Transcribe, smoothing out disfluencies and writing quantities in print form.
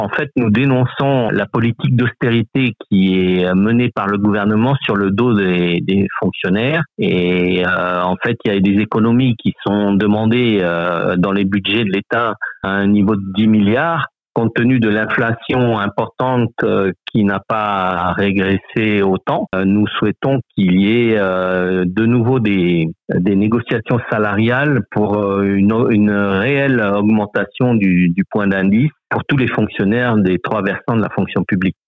En fait, nous dénonçons la politique d'austérité qui est menée par le gouvernement sur le dos des fonctionnaires. Et en fait, il y a des économies qui sont demandées dans les budgets de l'État à un niveau de 10 milliards. Compte tenu de l'inflation importante qui n'a pas régressé autant, nous souhaitons qu'il y ait de nouveau des négociations salariales pour une réelle augmentation du point d'indice pour tous les fonctionnaires des 3 versants de la fonction publique.